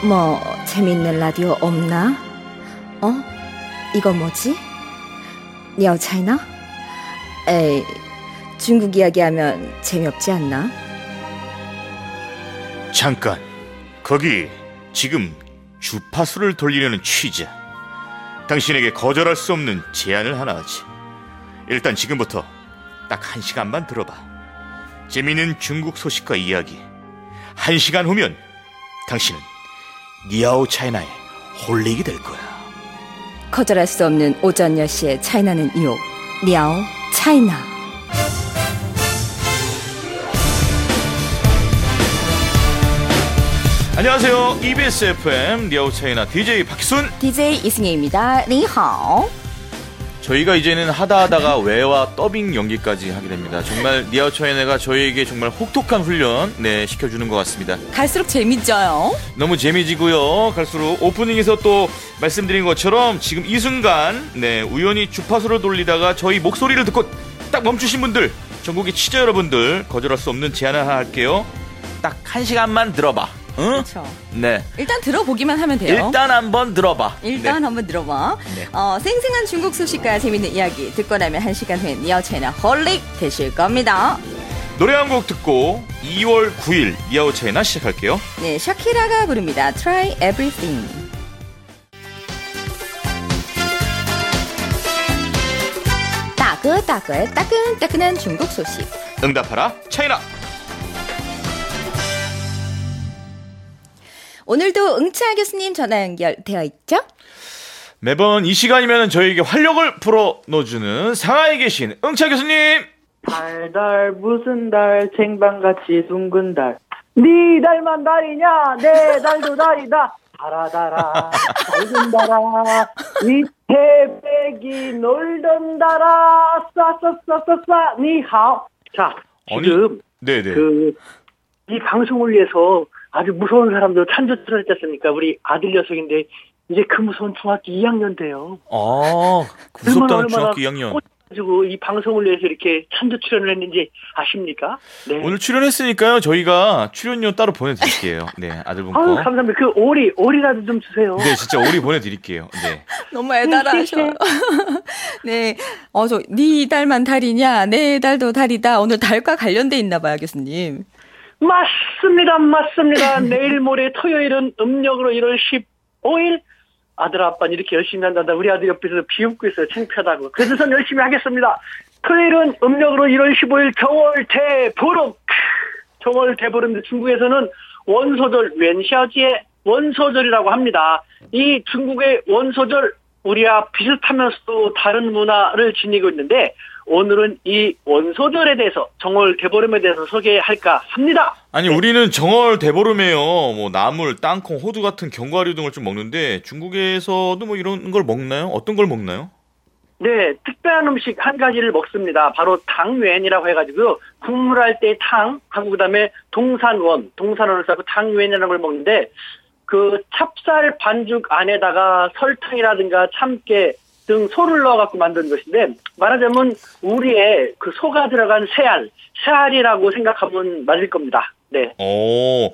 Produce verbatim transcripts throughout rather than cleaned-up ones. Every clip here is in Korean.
뭐 재밌는 라디오 없나? 어? 이거 뭐지? 니아오 차이나? 에이, 중국 이야기하면 재미없지 않나? 잠깐, 거기 지금 주파수를 돌리려는 취재. 당신에게 거절할 수 없는 제안을 하나 하지. 일단 지금부터 딱 한 시간만 들어봐. 재미있는 중국 소식과 이야기. 한 시간 후면 당신은 니아오 차이나에 홀리게 될 거야. 거절할 수 없는 오전 열 시에 차이나는 이오. 니아오 차이나. 안녕하세요. 이비에스 에프엠 니아오 차이나 디제이 박희순, 디제이 이승혜입니다. 니하오. 저희가 이제는 하다 하다가 외화 더빙 연기까지 하게 됩니다. 정말 니아오 차이나가 저희에게 정말 혹독한 훈련 네, 시켜주는 것 같습니다. 갈수록 재밌죠요. 너무 재미지고요. 갈수록 오프닝에서 또 말씀드린 것처럼 지금 이 순간 네, 우연히 주파수를 돌리다가 저희 목소리를 듣고 딱 멈추신 분들, 전국의 취재 여러분들, 거절할 수 없는 제안 하나 할게요. 딱 한 시간만 들어봐. 응? 그렇죠. 네. 일단 들어보기만 하면 돼요. 일단 한번 들어봐. 일단 네. 한번 들어봐. 네. 어, 생생한 중국 소식과 재밌는 이야기 듣고 나면 한 시간 후에 니아오 차이나 홀릭 되실 겁니다. 노래 한 곡 듣고 이월 구일 니아오 차이나 시작할게요. 네, 샤키라가 부릅니다. Try Everything. 따끈따끈 따끈따끈한 중국 소식. 응답하라 차이나. 오늘도 응차 교수님 전화 연결되어 있죠? 매번 이 시간이면 저희에게 활력을 불어넣어주는 상하이 계신 응차 교수님. 달달 무슨 달 쟁반같이 둥근 달 네 달만 달이냐 내 달도 달이다 달아달아 달군 달아 이태백이 놀던 달아 쏴쏴쏴쏴쏴 니하오. 자, 지금 네네. 그 이 방송을 위해서 아주 무서운 사람도 찬조 출연했지 않습니까? 우리 아들 녀석인데 이제 그 무서운 중학교 이 학년 돼요. 아, 무섭다는 중학교 이 학년. 가지고 이 방송을 위해서 이렇게 찬조 출연을 했는지 아십니까? 네. 오늘 출연했으니까요. 저희가 출연료 따로 보내드릴게요. 네, 아들분 거. 아유, 감사합니다. 그 오리 오리라도 좀 주세요. 네, 진짜 오리 보내드릴게요. 네. 너무 애달아하셔. 네, 어, 저, 네 달만 달이냐, 내 달도 달이다. 오늘 달과 관련돼 있나 봐요, 교수님. 맞습니다. 맞습니다. 내일 모레 토요일은 음력으로 일월 십오일. 아들 아빠는 이렇게 열심히 한단다. 우리 아들 옆에서 비웃고 있어요. 창피하다고. 그래서 전 열심히 하겠습니다. 토요일은 음력으로 일월 십오일 정월대보름. 정월대보름. 중국에서는 원소절 웬샤지의 원소절이라고 합니다. 이 중국의 원소절 우리와 비슷하면서도 다른 문화를 지니고 있는데 오늘은 이 원소절에 대해서 정월 대보름에 대해서 소개할까 합니다. 아니 네. 우리는 정월 대보름에요. 뭐 나물, 땅콩, 호두 같은 견과류 등을 좀 먹는데 중국에서도 뭐 이런 걸 먹나요? 어떤 걸 먹나요? 네, 특별한 음식 한 가지를 먹습니다. 바로 탕웬이라고 해가지고 국물할 때 탕 하고 그다음에 동산원, 동산원을 쌓고 탕웬이라는 걸 먹는데 그 찹쌀 반죽 안에다가 설탕이라든가 참깨 등 소를 넣어갖고 만든 것인데 말하자면 우리의 그 소가 들어간 새알, 새알이라고 생각하면 맞을 겁니다. 네. 어,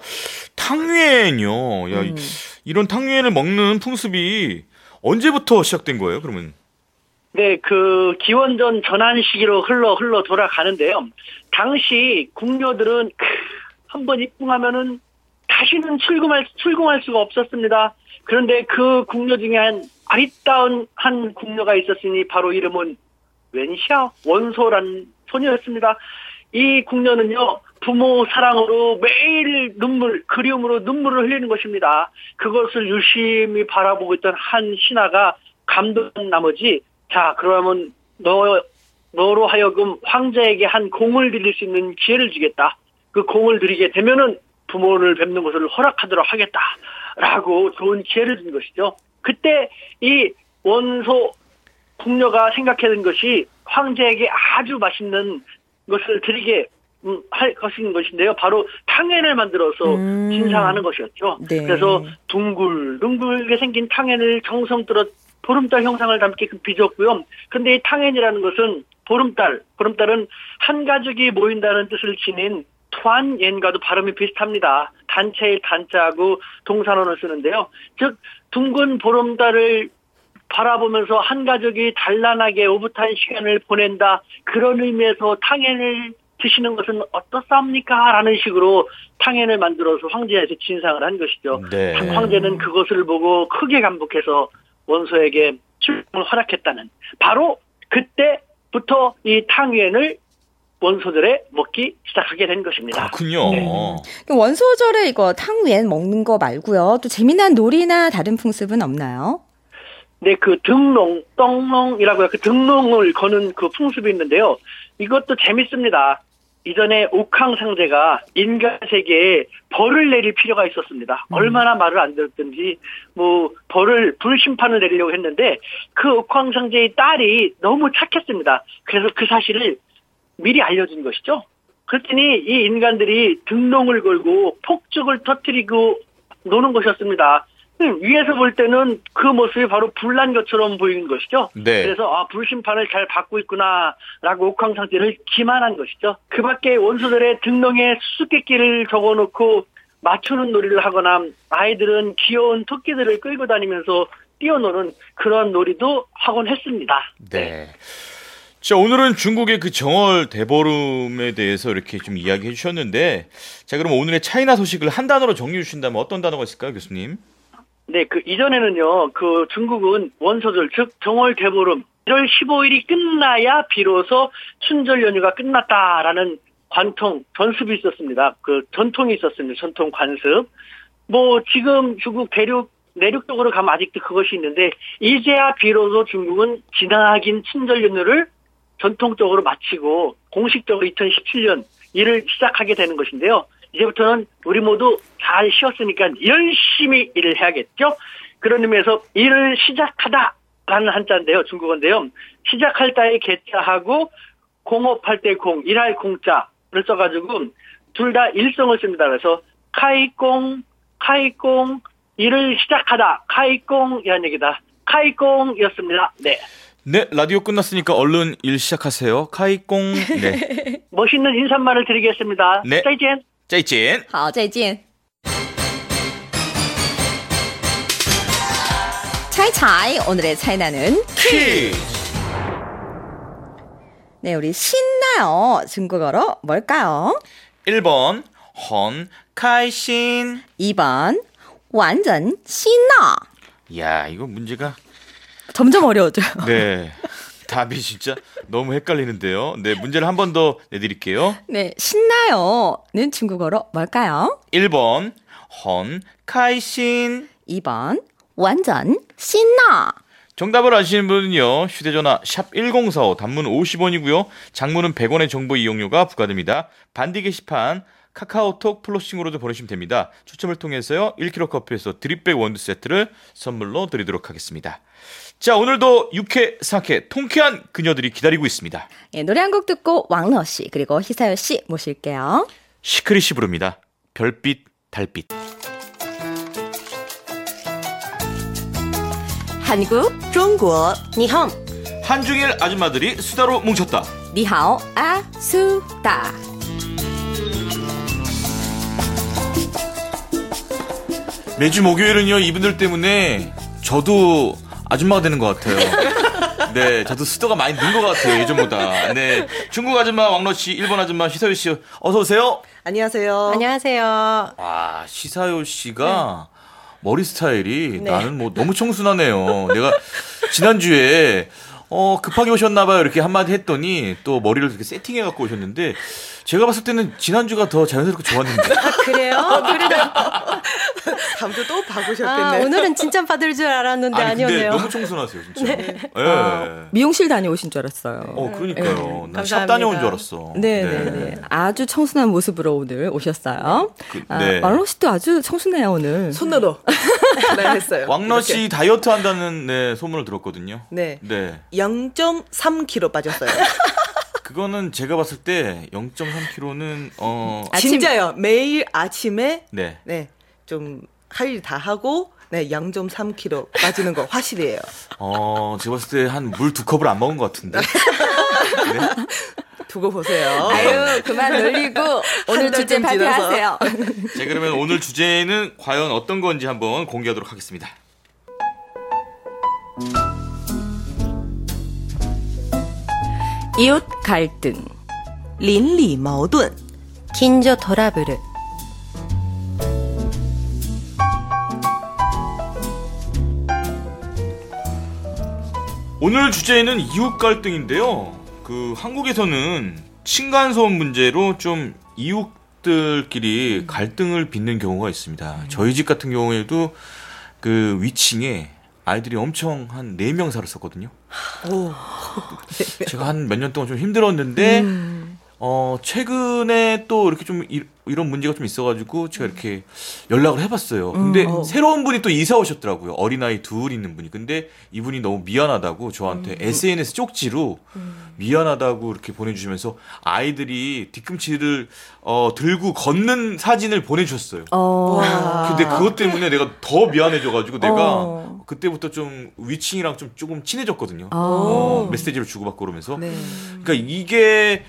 탕유엔요. 야, 음. 이런 탕유엔을 먹는 풍습이 언제부터 시작된 거예요? 그러면? 네, 그 기원전 전환 시기로 흘러 흘러 돌아가는데요. 당시 궁녀들은 한 번 입궁하면은 다시는 출궁할 출궁할 수가 없었습니다. 그런데 그 궁녀 중에 한 아리따운 한 궁녀가 있었으니 바로 이름은 웬샤 원소란 소녀였습니다. 이 궁녀는요 부모 사랑으로 매일 눈물 그리움으로 눈물을 흘리는 것입니다. 그것을 유심히 바라보고 있던 한 신하가 감동한 나머지 자 그러면 너 너로 하여금 황제에게 한 공을 드릴 수 있는 기회를 주겠다. 그 공을 드리게 되면은 부모를 뵙는 것을 허락하도록 하겠다라고 좋은 기회를 준 것이죠. 그때 이 원소 궁녀가 생각해낸 것이 황제에게 아주 맛있는 것을 드리게 음, 할 것인 것인데요. 바로 탕엔을 만들어서 음. 진상하는 것이었죠. 네. 그래서 둥글둥글게 생긴 탕엔을 정성 들어 보름달 형상을 담게끔 빚었고요. 그런데 이 탕엔이라는 것은 보름달, 보름달은 한 가족이 모인다는 뜻을 지닌 团옌과도 발음이 비슷합니다. 단체의 단자하고 동산어를 쓰는데요. 즉 둥근 보름달을 바라보면서 한 가족이 단란하게 오붓한 시간을 보낸다. 그런 의미에서 탕엔을 드시는 것은 어떻습니까? 라는 식으로 탕엔을 만들어서 황제에게 진상을 한 것이죠. 네. 황제는 그것을 보고 크게 감복해서 원소에게 출국을 허락했다는, 바로 그때부터 이 탕엔을 원소들에 먹기 시작하게 된 것입니다. 그렇군요. 네. 원소절에 이거 탕후엔 먹는 거 말고요. 또 재미난 놀이나 다른 풍습은 없나요? 네, 그 등롱, 떡롱이라고요. 그 등롱을 거는 그 풍습이 있는데요. 이것도 재밌습니다. 이전에 옥황상제가 인간 세계에 벌을 내릴 필요가 있었습니다. 음. 얼마나 말을 안 들었든지 뭐 벌을 불심판을 내리려고 했는데 그 옥황상제의 딸이 너무 착했습니다. 그래서 그 사실을 미리 알려준 것이죠. 그랬더니 이 인간들이 등롱을 걸고 폭죽을 터뜨리고 노는 것이었습니다. 위에서 볼 때는 그 모습이 바로 불난 것처럼 보이는 것이죠. 네. 그래서 아, 불심판을 잘 받고 있구나라고 옥황상제를 기만한 것이죠. 그 밖에 원소들의 등롱에 수수께끼를 적어놓고 맞추는 놀이를 하거나 아이들은 귀여운 토끼들을 끌고 다니면서 뛰어노는 그런 놀이도 하곤 했습니다. 네. 자, 오늘은 중국의 그 정월 대보름에 대해서 이렇게 좀 이야기해 주셨는데, 자, 그럼 오늘의 차이나 소식을 한 단어로 정리해 주신다면 어떤 단어가 있을까요, 교수님? 네, 그 이전에는요, 그 중국은 원소절, 즉 정월 대보름 일월 십오일이 끝나야 비로소 춘절 연휴가 끝났다라는 관통, 전습이 있었습니다. 그 전통이 있었습니다. 전통 관습. 뭐 지금 중국 대륙 내륙 쪽으로 가면 아직도 그것이 있는데 이제야 비로소 중국은 지나긴 춘절 연휴를 전통적으로 마치고 공식적으로 이천십칠년 일을 시작하게 되는 것인데요. 이제부터는 우리 모두 잘 쉬었으니까 열심히 일을 해야겠죠. 그런 의미에서 일을 시작하다라는 한자인데요. 중국어인데요. 시작할 때의 개자하고 공업할 때 공, 일할 공자를 써가지고 둘 다 일성을 씁니다. 그래서 카이공, 카이공, 일을 시작하다, 카이공이라는 얘기다. 카이공이었습니다. 네. 네, 라디오 끝났으니까 얼른 일 시작하세요. 카이공. 네. 멋있는 인사말을 드리겠습니다. 네. 再见. 再见. 好，再见. 차이차이 오늘의 차이나는 퀴즈. 네, 우리 신나요 중국어로 뭘까요? 일 번 헌 카이신. 이 번 완전 신나. 야, 이거 문제가 점점 어려워져요. 네. 답이 진짜 너무 헷갈리는데요. 네, 문제를 한 번 더 내드릴게요. 네, 신나요는 중국어로 뭘까요? 일 번 헌 카이신. 이 번 완전 신나. 정답을 아시는 분은요, 휴대전화 샵 일공사오, 단문 오십 원이고요 장문은 백 원의 정보 이용료가 부과됩니다. 반디 게시판 카카오톡 플러싱으로도 보내시면 됩니다. 추첨을 통해서요 일 킬로그램 커피에서 드립백 원두 세트를 선물로 드리도록 하겠습니다. 자, 오늘도 육회, 사회, 통쾌한 그녀들이 기다리고 있습니다. 예, 노래 한 곡 듣고 왕러 씨 그리고 희사연 씨 모실게요. 시크릿이 부릅니다. 별빛, 달빛. 한국, 중국, 니함. 한중일 아줌마들이 수다로 뭉쳤다. 니하오 아수다. 매주 목요일은요, 이분들 때문에 저도 아줌마가 되는 것 같아요. 네, 저도 수도가 많이 는 것 같아요, 예전보다. 네, 중국 아줌마 왕러 씨, 일본 아줌마 시사요 씨, 어서 오세요. 안녕하세요. 안녕하세요. 와, 시사요 씨가 네. 머리 스타일이 네. 나는 뭐 너무 청순하네요. 내가 지난주에 어, 급하게 오셨나봐요. 이렇게 한마디 했더니 또 머리를 이렇게 세팅해 갖고 오셨는데 제가 봤을 때는 지난주가 더 자연스럽게 좋았는데. 아, 그래요? 그래도. 다음 주 또 봐보셨겠네. 아, 오늘은 칭찬 받을 줄 알았는데 아니, 아니었네요. 근데 너무 청순하세요, 진짜. 네. 네. 아, 미용실 다녀오신 줄 알았어요. 어, 그러니까요. 네. 난 샵 다녀온 줄 알았어. 네네네. 네. 네. 아주 청순한 모습으로 오늘 오셨어요. 그, 아, 네. 왕러 씨도 아주 청순해요, 오늘. 손으로. 네, 했어요. 왕러 씨 다이어트 한다는 네, 소문을 들었거든요. 네. 네. 영 점 삼 킬로그램 빠졌어요. 그거는 제가 봤을 때 영 점 삼 킬로그램는 어 아침, 진짜요. 매일 아침에 네. 네. 좀 할 일 다 하고 네, 영 점 삼 킬로그램 빠지는 거 확실해요. 어, 제가 봤을 때 한 물 두 컵을 안 먹은 것 같은데. 네? 두고 보세요. 아유, 그만 놀리고 오늘 주제 한 달쯤 발표하세요. 자, 그러면 오늘 주제는 과연 어떤 건지 한번 공개하도록 하겠습니다. 이웃 갈등, 邻里矛盾 긴조 토라브르. 오늘 주제는 이웃 갈등인데요. 그 한국에서는 층간소음 문제로 좀 이웃들끼리 갈등을 빚는 경우가 있습니다. 저희 집 같은 경우에도 그 위층에 아이들이 엄청 한 네 명 살았었거든요. 오. 제가 한 몇 년 동안 좀 힘들었는데 음. 어 최근에 또 이렇게 좀 이, 이런 문제가 좀 있어가지고 제가 이렇게 연락을 해봤어요. 근데 음. 새로운 분이 또 이사 오셨더라고요. 어린아이 둘 있는 분이. 근데 이분이 너무 미안하다고 저한테 음. 에스엔에스 쪽지로 음. 미안하다고 이렇게 보내주시면서 아이들이 뒤꿈치를 어, 들고 걷는 사진을 보내주셨어요. 어. 와. 근데 그것 때문에 내가 더 미안해져가지고 내가 어. 그때부터 좀 위층이랑 좀 조금 친해졌거든요. 아. 어, 메시지를 주고받고 그러면서. 네. 그러니까 이게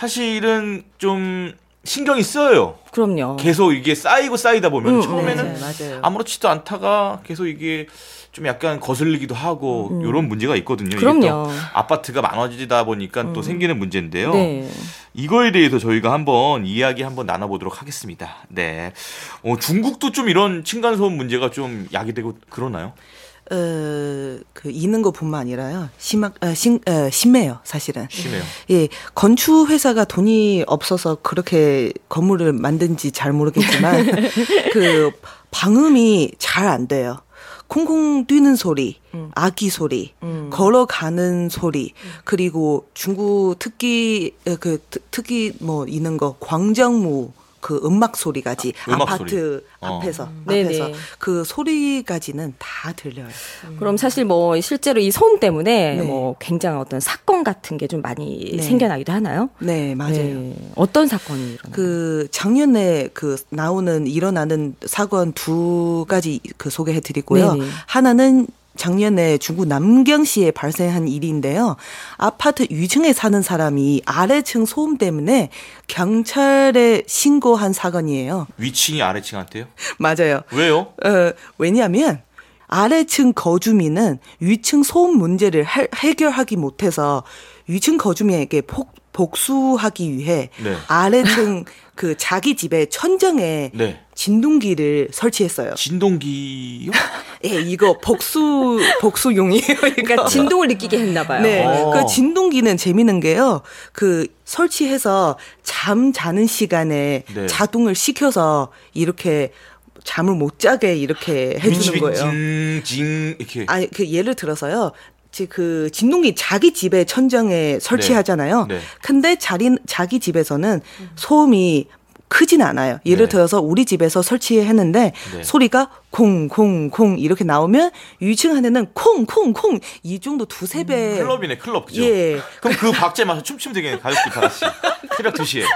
사실은 좀 신경이 쓰여요. 그럼요. 계속 이게 쌓이고 쌓이다 보면 음, 처음에는 네, 맞아요. 아무렇지도 않다가 계속 이게 좀 약간 거슬리기도 하고 음. 이런 문제가 있거든요. 이게 그럼요. 또 아파트가 많아지다 보니까 또 음. 생기는 문제인데요. 네. 이거에 대해서 저희가 한번 이야기 한번 나눠보도록 하겠습니다. 네. 어, 중국도 좀 이런 층간소음 문제가 좀 야기되고 그러나요? 어, 그 있는 것뿐만 아니라요. 심하, 어, 심, 어, 심해요, 사실은. 심해요. 예, 건축 회사가 돈이 없어서 그렇게 건물을 만든지 잘 모르겠지만 그 방음이 잘 안 돼요. 콩콩 뛰는 소리, 음. 아기 소리, 음. 걸어가는 소리, 그리고 중국 특기 어, 그 특- 특기 뭐 있는 거 광정무 그 음악 소리까지 아, 음악 아파트 소리. 어. 앞에서 네네. 앞에서 그 소리까지는 다 들려요. 그럼 사실 뭐 실제로 이 소음 때문에 네. 뭐 굉장한 어떤 사건 같은 게 좀 많이 네. 생겨나기도 하나요? 네, 맞아요. 네. 어떤 사건이 일어나요? 그 작년에 그 나오는 일어나는 사건 두 가지 그 소개해 드리고요. 네네. 하나는 작년에 중국 남경시에 발생한 일인데요. 아파트 위층에 사는 사람이 아래층 소음 때문에 경찰에 신고한 사건이에요. 위층이 아래층한테요? 맞아요. 왜요? 어, 왜냐하면 아래층 거주민은 위층 소음 문제를 해, 해결하기 못해서 위층 거주민에게 폭, 복수하기 위해 네. 아래층 그 자기 집에 천정에 네. 진동기를 설치했어요. 진동기요? 예, 이거 복수 복수용이에요. 이거. 그러니까 진동을 느끼게 했나 봐요. 네, 어. 그 진동기는 재미있는 게요. 그 설치해서 잠 자는 시간에 네. 자동을 시켜서 이렇게 잠을 못 자게 이렇게 해주는 거예요. 징징 이렇게. 아니 그 예를 들어서요. 지- 그 진동기 자기 집에 천정에 설치하잖아요. 네. 네. 근데 자리, 자기 집에서는 소음이 크진 않아요. 예를 네. 들어서 우리 집에서 설치했는데 네. 소리가 콩콩콩 이렇게 나오면 위층 안에는 콩콩콩 이 정도 두세 배. 클럽이네 클럽 그죠? 예. 그럼 그 박자에 맞춰 춤추면 되겠네 가족들 다 같이 새벽 두 시에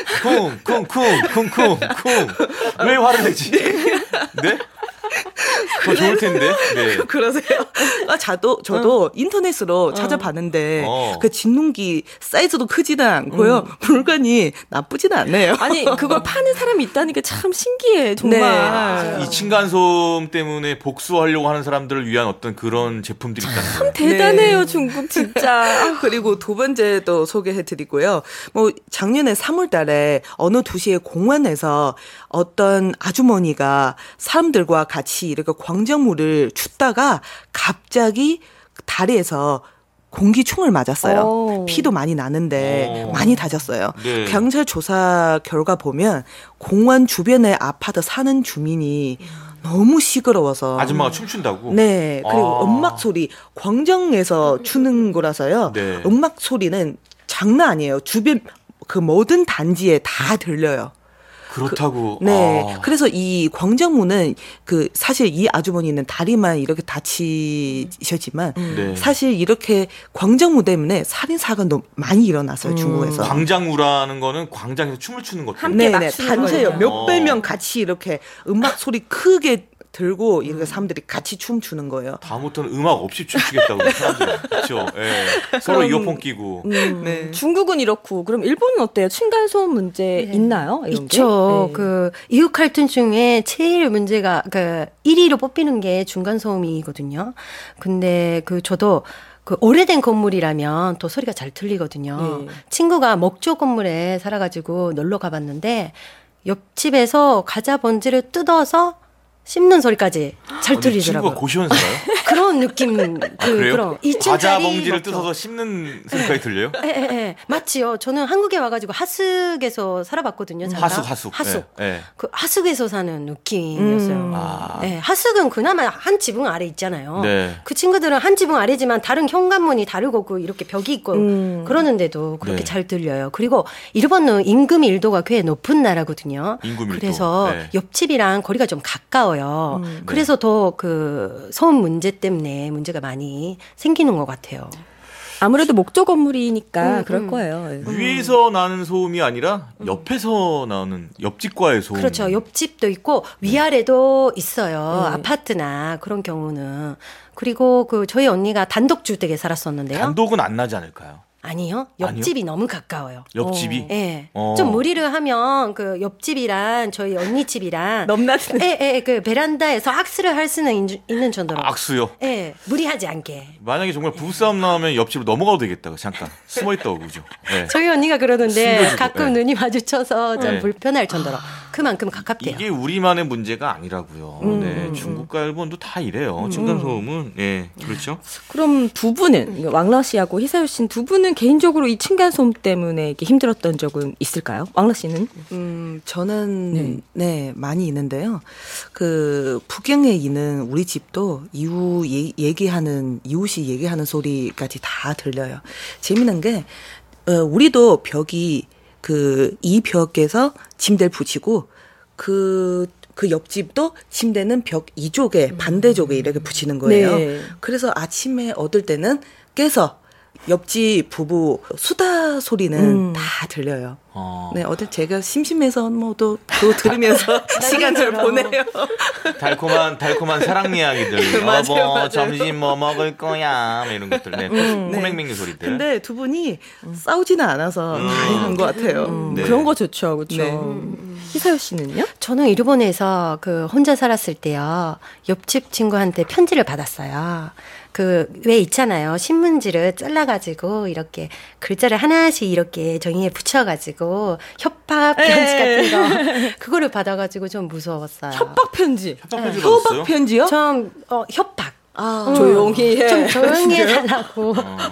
쿵쿵쿵쿵쿵쿵 왜 화를 내지? 네? 더 좋을 텐데. 네. 그러세요? 아, 저도, 저도 인터넷으로 찾아봤는데, 어. 그 진동기 사이즈도 크지는 않고요. 물건이 나쁘지는 않네요. 아니 그걸 파는 사람이 있다니까 참 신기해 정말. 이 층간소음 때문에 복수하려고 하는 사람들을 위한 어떤 그런 제품들이 있다는 거예요. 대단해요 네. 중국 진짜. 그리고 두 번째도 소개해드리고요. 뭐 작년에 삼월 달에 어느 도시의 공원에서 어떤 아주머니가 사람들과 같이 이렇게 광정물을 춥다가 갑자기 다리에서 공기충을 맞았어요. 오. 피도 많이 나는데 오. 많이 다쳤어요. 네. 경찰 조사 결과 보면 공원 주변에 아파트 사는 주민이 너무 시끄러워서 아줌마가 춤춘다고? 네. 그리고 아. 음악 소리 광정에서 추는 거라서요. 네. 음악 소리는 장난 아니에요. 주변 그 모든 단지에 다 들려요. 그렇다고. 네. 아. 그래서 이 광정무는 그 사실 이 아주머니는 다리만 이렇게 다치셨지만 네. 사실 이렇게 광정무 때문에 살인 사건도 많이 일어났어요. 중국에서. 광장우라는 거는 광장에서 춤을 추는 것 함께 네, 막 네. 추는 단체요. 거예요. 몇백 명 같이 이렇게 음악 소리 크게 들고 이렇게 사람들이 같이 춤추는 거예요. 다음부터는 음악 없이 춤추겠다고 사람들. 그렇죠. 예. 서로 그럼, 이어폰 끼고. 음, 네. 중국은 이렇고 그럼 일본은 어때요? 층간소음 문제 네. 있나요? 이런 있죠. 게? 네. 그 이웃 칼툰 중에 제일 문제가 그 일 위로 뽑히는 게 중간 소음이거든요. 근데 그 저도 그 오래된 건물이라면 또 소리가 잘 들리거든요. 네. 친구가 목조 건물에 살아가지고 놀러 가봤는데 옆집에서 과자 번지를 뜯어서 씹는 소리까지 잘 들리더라고요. 친구가 고시원생가요? 그런 느낌, 그, 아, 그래요? 그런. 이 층짜리 과자 봉지를 목조. 뜯어서 씹는 소리까지 들려요? 예, 예, 예. 맞지요. 저는 한국에 와가지고 하숙에서 살아봤거든요. 잠깐. 하숙, 하숙. 하숙. 예, 예. 그 하숙에서 사는 느낌이었어요. 음. 아. 네, 하숙은 그나마 한 지붕 아래 있잖아요. 네. 그 친구들은 한 지붕 아래지만 다른 현관문이 다르고 그 이렇게 벽이 있고 음. 그러는데도 그렇게 네. 잘 들려요. 그리고 일본은 임금 일도가 꽤 높은 나라거든요. 임금 일도. 그래서 네. 옆집이랑 거리가 좀 가까워요. 음. 그래서 더 그 소음 문제 때문에 문제가 많이 생기는 것 같아요. 아무래도 목조 건물이니까 음, 그럴 음. 거예요. 위에서 나는 소음이 아니라 옆에서 나는 옆집과의 소음. 그렇죠. 옆집도 있고 위아래도 있어요. 네. 아파트나 그런 경우는. 그리고 그 저희 언니가 단독 주택에 살았었는데요. 단독은 안 나지 않을까요? 아니요. 옆집이 너무 가까워요. 옆집이? 예. 네. 어. 좀 무리를 하면 그 옆집이랑 저희 언니 집이랑 넘나드네. 예, 예, 그 베란다에서 악수를 할 수는 인, 있는 정도로. 악수요? 예. 무리하지 않게. 만약에 정말 부부싸움 나오면 옆집으로 넘어가도 되겠다. 잠깐 숨어있다고 그죠? 네. 저희 언니가 그러는데 숨겨주고, 가끔 네. 눈이 마주쳐서 좀 네. 불편할 정도로 그만큼 가깝대요. 이게 우리만의 문제가 아니라고요. 음, 네, 음, 중국과 일본도 다 이래요. 층간소음은 예, 그렇죠. 그럼 두 분은 왕러 씨하고 희사유 씨는 두 분은 개인적으로 이 층간소음 때문에 이렇게 힘들었던 적은 있을까요? 왕러 씨는? 음, 저는 네. 네. 많이 있는데요. 그 북경에 있는 우리 집도 이웃 예, 얘기하는 이웃이 얘기하는 소리까지 다 들려요. 재미난 게 어, 우리도 벽이 그 이 벽에서 침대를 붙이고 그 그 옆집도 침대는 벽 이쪽에 반대쪽에 이렇게 붙이는 거예요. 네. 그래서 아침에 얻을 때는 깨서 옆집 부부 수다 소리는 음. 다 들려요. 어, 네, 어딜 제가 심심해서 뭐또 또 들으면서 시간 잘 보내요. 달콤한 달콤한 사랑 이야기들. 맞아요, 여보 맞아요. 점심 뭐 먹을 거야? 뭐 이런 것들. 네. 코맹맹이 소리들. 근데 두 분이 싸우지는 않아서 음. 다행한 것 같아요. 음, 네. 그런 거 좋죠. 그렇죠. 네. 희사유 씨는요? 저는 일본에서 그 혼자 살았을 때요. 옆집 친구한테 편지를 받았어요. 그 왜 있잖아요. 신문지를 잘라가지고 이렇게 글자를 하나씩 이렇게 종이에 붙여가지고 협박 편지 같은 거 그거를 받아가지고 좀 무서웠어요. 협박 편지. 협박 편지 협박 받았어요? 편지요? 좀 어, 협박. 아, 조용히 해. 좀 조용히 해달라고.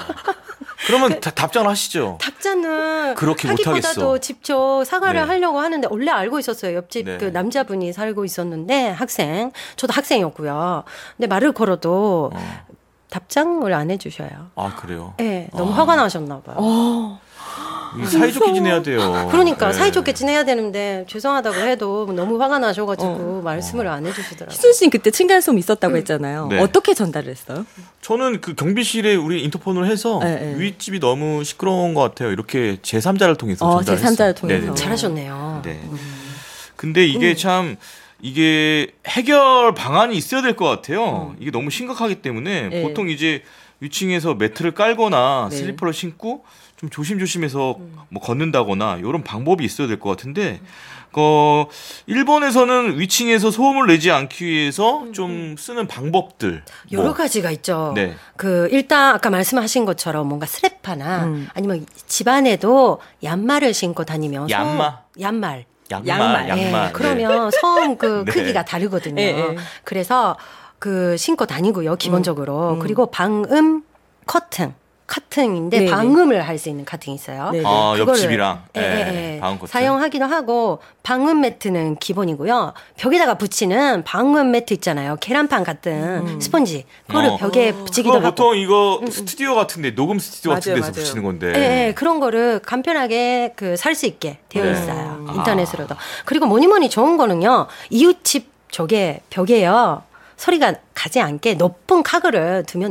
그러면 다, 답장을 하시죠. 답장은 그렇게 하기보다도 못하겠어. 직접 사과를 네. 하려고 하는데 원래 알고 있었어요. 옆집 네. 그 남자분이 살고 있었는데 학생. 저도 학생이었고요. 근데 말을 걸어도 어. 답장을 안 해주셔요. 아 그래요. 네, 너무 아. 화가 나셨나 봐요. 어. 이 사이좋게 지내야 돼요. 그러니까 네. 사이좋게 지내야 되는데 죄송하다고 해도 너무 화가 나셔가지고 어. 말씀을 안 해주시더라고요. 희순 씨는 그때 층간소음 있었다고 했잖아요. 네. 어떻게 전달을 했어요? 저는 그 경비실에 우리 인터폰을 해서 네, 네. 윗집이 너무 시끄러운 것 같아요. 이렇게 제삼자를 통해서 어, 전달했어요. 제삼자를 통해서. 네네네. 잘하셨네요. 네. 근데 이게 음. 참 이게 해결 방안이 있어야 될 것 같아요. 이게 너무 심각하기 때문에 음. 네. 보통 이제 위층에서 매트를 깔거나 네. 슬리퍼를 신고 좀 조심조심해서 뭐 걷는다거나 이런 방법이 있어야 될 것 같은데 어, 일본에서는 위층에서 소음을 내지 않기 위해서 좀 쓰는 방법들 여러 뭐, 가지가 있죠. 네. 그 일단 아까 말씀하신 것처럼 뭔가 스레파나 음. 아니면 집안에도 양말을 신고 다니면 양말? 소음- 양말. 양말, 양말. 양말. 예, 네. 그러면 소음 그 네. 크기가 다르거든요. 예, 예. 그래서 그 신고 다니고요, 기본적으로. 음. 그리고 방음 커튼. 커튼인데 네네. 방음을 할 수 있는 커튼이 있어요. 네네. 아, 그거를, 옆집이랑 예, 예, 예, 예. 방음 커튼. 사용하기도 하고 방음 매트는 기본이고요. 벽에다가 붙이는 방음 매트 있잖아요. 계란판 같은 스펀지. 그거를 어. 벽에 붙이기도 그거 하고. 보통 이거 스튜디오 같은데 녹음 스튜디오 같은 맞아요, 데서 맞아요. 붙이는 건데. 예, 예, 그런 거를 간편하게 그 살 수 있게 되어 네. 있어요. 아. 인터넷으로도. 그리고 뭐니 뭐니 좋은 거는요. 이웃집 저게 벽에요. 소리가 가지 않게 높은 카그를 두면 돼요.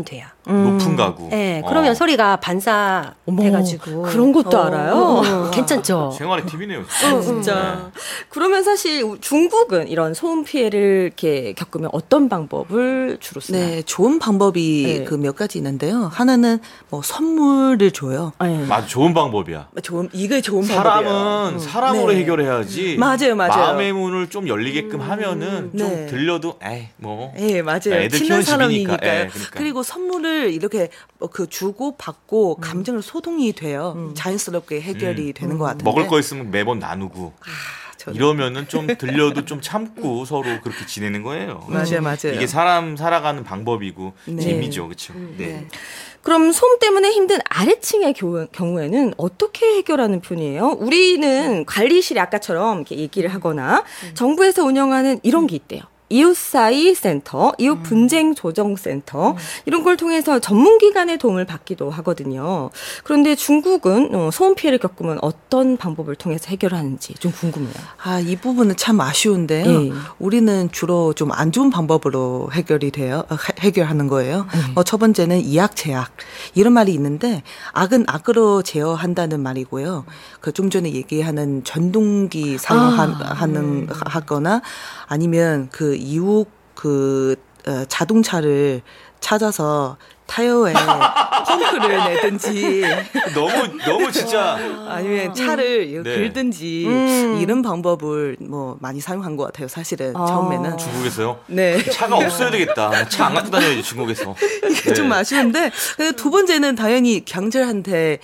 음. 높은 가구. 네, 그러면 어. 소리가 반사 돼가지고 그런 것도 어, 알아요? 어, 어, 괜찮죠. 생활의 팁이네요. 진짜. 어, 진짜. 그러면 사실 중국은 이런 소음 피해를 이렇게 겪으면 어떤 방법을 주로 쓰나요? 네, 좋은 방법이 네. 그 몇 가지 있는데요. 하나는 뭐 선물을 줘요. 네. 맞아, 좋은 방법이야. 좋은 이게 좋은 방법이에요. 사람은 사람으로 네. 해결해야지. 맞아요, 맞아요. 마음의 문을 좀 열리게끔 하면은 좀 네. 들려도 에이 뭐. 예, 맞아요. 애들 친한 키우는 집이니까. 사람이니까요. 예, 그러니까. 그리고 선물을 이렇게 그 주고 받고 감정을 소동이 돼요. 자연스럽게 해결이 되는 것 같은데. 먹을 거 있으면 매번 나누고. 저는- 이러면은 좀 들려도 좀 참고 서로 그렇게 지내는 거예요. 맞아요, 맞아요. 이게 사람 살아가는 방법이고 네. 재미죠, 그렇죠? 네. 네. 그럼 소음 때문에 힘든 아래층의 교- 경우에는 어떻게 해결하는 편이에요? 우리는 관리실에 아까처럼 이렇게 얘기를 하거나 정부에서 운영하는 이런 게 있대요. 이웃 사이 센터, 이웃 분쟁 조정 센터 이런 걸 통해서 전문기관의 도움을 받기도 하거든요. 그런데 중국은 어, 소음 피해를 겪으면 어떤 방법을 통해서 해결하는지 좀 궁금해요. 아, 이 부분은 참 아쉬운데요. 예. 우리는 주로 좀 안 좋은 방법으로 해결이 돼요. 어, 해- 해결하는 거예요. 어, 첫 번째는 이악 제악. 이런 말이 있는데 악은 악으로 제어한다는 말이고요. 그 좀 전에 얘기하는 전동기 사용하는 하거나 아니면 그 이웃 그 어, 자동차를 찾아서 타이어에 펌프를 내든지 너무 너무 진짜 아니면 차를 네. 긁든지 음. 이런 방법을 뭐 많이 사용한 것 같아요. 사실은 아. 처음에는. 중국에서요? 네. 차가 없어야 되겠다. 차 안 갖고 다녀야지 중국에서. 이게 좀 아쉬운데 그두 번째는 당연히 경찰한테